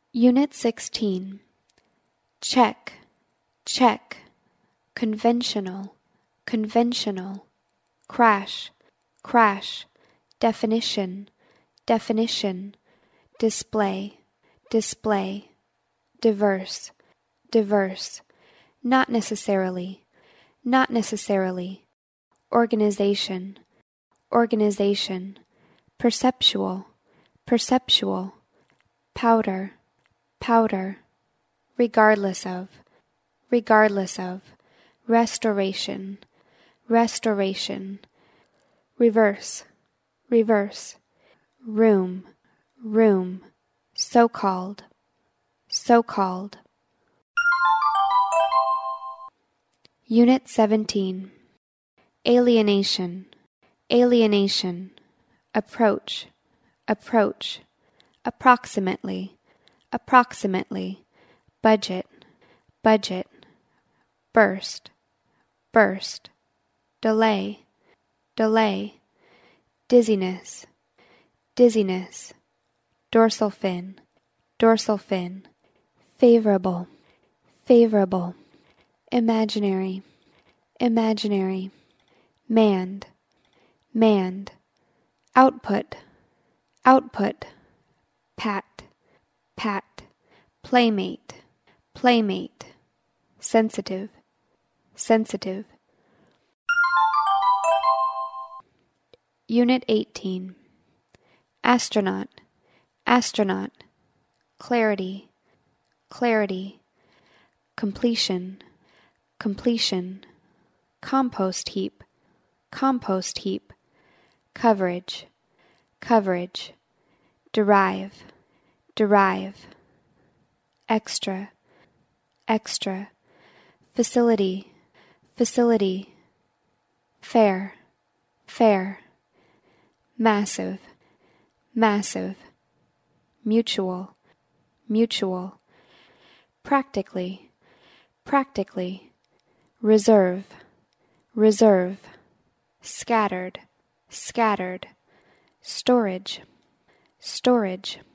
Unit 16. Check, check. Conventional, conventional. Crash, crash. Definition, definition. Display, display. Diverse, diverse. Not necessarily, not necessarily. Organization, organization. Perceptual, perceptual. Powder, powder. Regardless of, regardless of. Restoration, restoration. Reverse, reverse. Room, room. So-called, so-called. Unit 17. Alienation, alienation. Approach, approach. Approximately, approximately. Budget, budget. Burst, burst. Delay, delay. Dizziness, dizziness. Dorsal fin, dorsal fin. Favorable, favorable. Imaginary, imaginary. Manned, manned. Output, output. Pat, pat. Playmate, playmate. Sensitive, sensitive. Unit 18. Astronaut, astronaut. Clarity, clarity. Completion, completion. Compost heap, compost heap. Coverage, coverage. Derive, derive. Extra, extra. Facility, facility. Fair, fair. Massive, massive. Mutual, mutual. Practically, practically. Reserve, reserve. Scattered, scattered. Storage, storage.